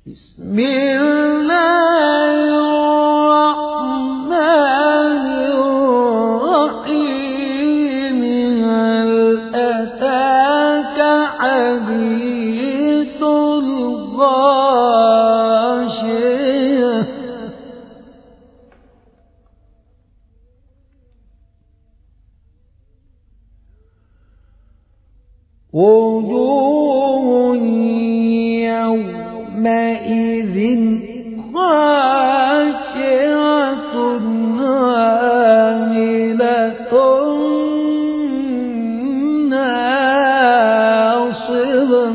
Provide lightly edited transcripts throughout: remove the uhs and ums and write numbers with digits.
بسم الله الرحمن الرحيم هل أتاك حديث الغاشية وجوه يومئذ خاشعة عاملة ناصبة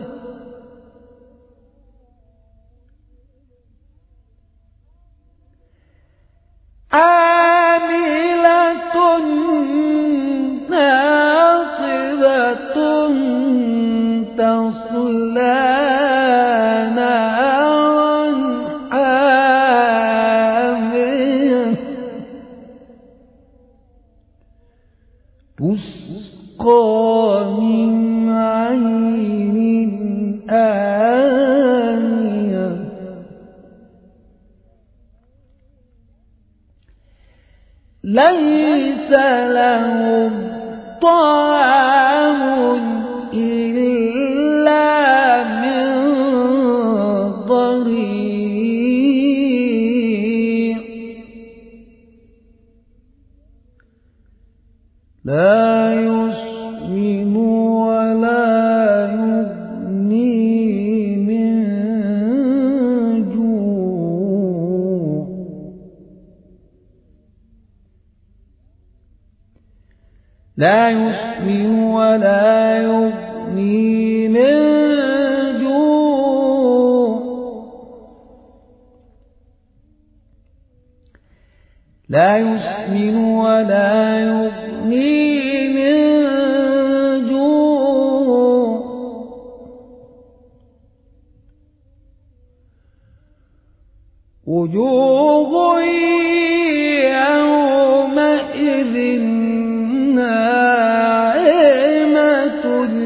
تصلى نارا حامية تسقى من عين آنية ليس لهم طعام إلا من ضريع لا يسمن ولا يغني من جوع لا يسمن ولا يغني من جوع لا يسمن ولا يغني من جوع وجوه يومئذ ناعمة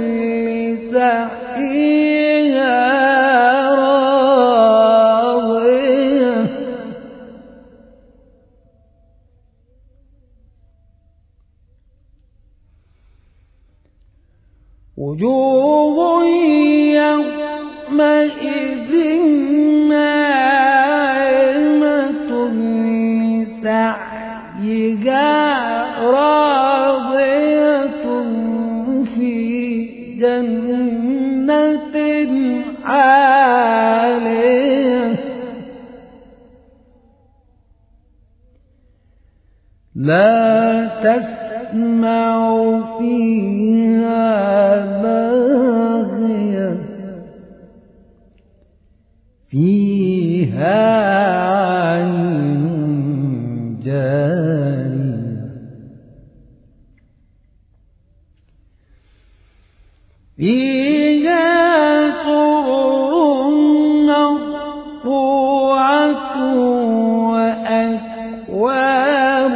لسعيها راضية وجوه يومئذ ناعمة لسعيها راضية في جنة عالية لا تسمع فيها لاغية فيها عين جارية فيها سرر مرفوعة وأكواب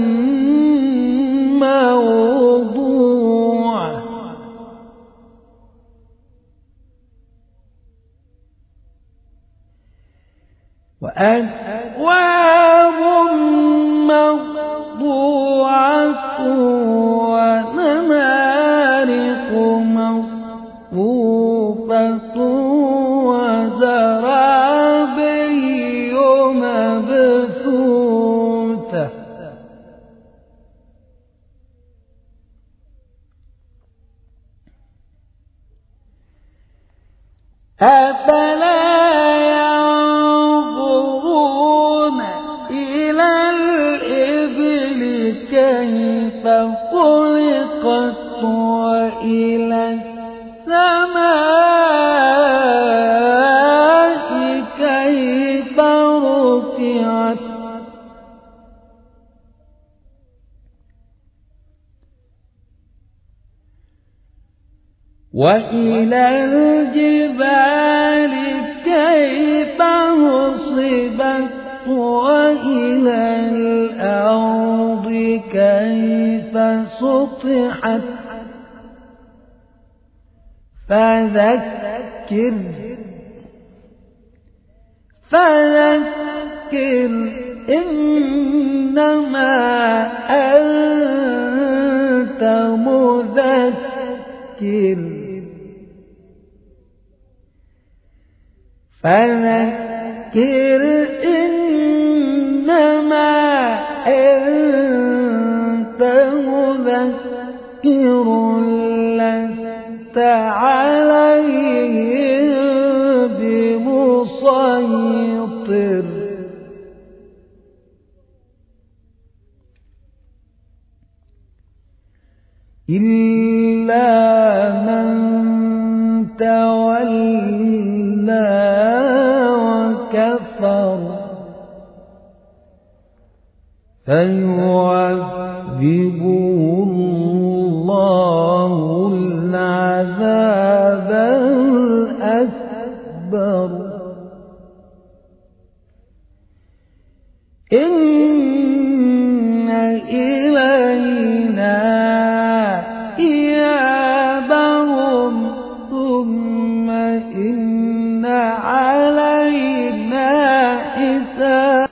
موضوعة ونمارق مصفوفة وزرابي مبثوثة أفلا ينظرون إلى الإبل كيف خلقت وإلى السماء كيف رفعت وإلى الجبال كيف نصبت وإلى الأرض كيف سطحت فذكر فذكر إنما أنت مذكر فذكر إنما أنت مذكر لست عليهم بمسيطر إلا من تولى وكفر فيعذبه الله العذاب الأكبر إن إلينا إيابهم ثم إن